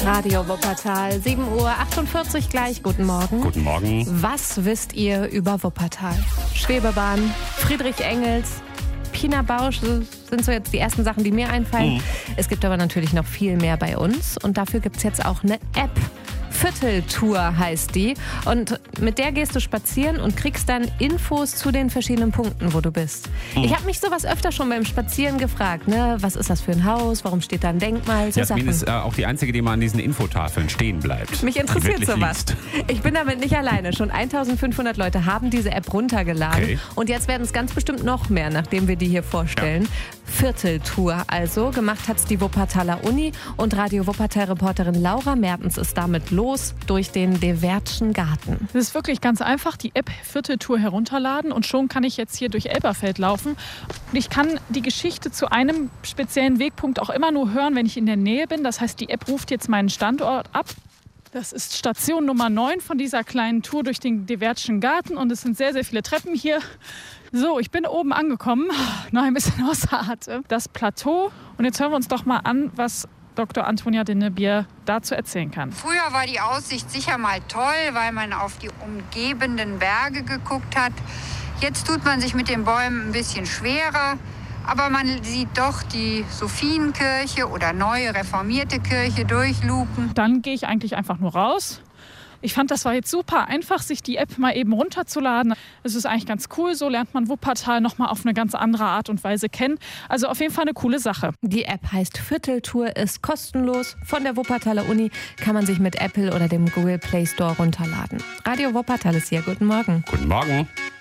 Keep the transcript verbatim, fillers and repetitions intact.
Radio Wuppertal, sieben Uhr achtundvierzig gleich. Guten Morgen. Guten Morgen. Was wisst ihr über Wuppertal? Schwebebahn, Friedrich Engels, Pina Bausch sind so jetzt die ersten Sachen, die mir einfallen. Mhm. Es gibt aber natürlich noch viel mehr bei uns und dafür gibt es jetzt auch eine App. Vierteltour heißt die und mit der gehst du spazieren und kriegst dann Infos zu den verschiedenen Punkten, wo du bist. Mhm. Ich habe mich sowas öfter schon beim Spazieren gefragt, ne? Was ist das für ein Haus, warum steht da ein Denkmal? So Jasmin ist äh, auch die Einzige, die mal an diesen Infotafeln stehen bleibt. Mich interessiert sowas. Ich bin damit nicht alleine. Schon eintausendfünfhundert Leute haben diese App runtergeladen okay. und jetzt werden es ganz bestimmt noch mehr, nachdem wir die hier vorstellen. Ja. Vierteltour also. Gemacht hat es die Wuppertaler Uni und Radio Wuppertal-Reporterin Laura Mertens ist damit los durch den Dewertschen Garten. Es ist wirklich ganz einfach, die App Vierteltour herunterladen und schon kann ich jetzt hier durch Elberfeld laufen. Und ich kann die Geschichte zu einem speziellen Wegpunkt auch immer nur hören, wenn ich in der Nähe bin. Das heißt, die App ruft jetzt meinen Standort ab. Das ist Station Nummer neun von dieser kleinen Tour durch den Dewertschen Garten und es sind sehr, sehr viele Treppen hier. So, ich bin oben angekommen, noch ein bisschen außer Atem. Das Plateau und jetzt hören wir uns doch mal an, was Doktor Antonia Dinnebier dazu erzählen kann. Früher war die Aussicht sicher mal toll, weil man auf die umgebenden Berge geguckt hat. Jetzt tut man sich mit den Bäumen ein bisschen schwerer. Aber man sieht doch die Sophienkirche oder neue reformierte Kirche durchlupen. Dann gehe ich eigentlich einfach nur raus. Ich fand, das war jetzt super einfach, sich die App mal eben runterzuladen. Es ist eigentlich ganz cool, so lernt man Wuppertal nochmal auf eine ganz andere Art und Weise kennen. Also auf jeden Fall eine coole Sache. Die App heißt Vierteltour, ist kostenlos. Von der Wuppertaler Uni kann man sich mit Apple oder dem Google Play Store runterladen. Radio Wuppertal ist hier. Guten Morgen. Guten Morgen.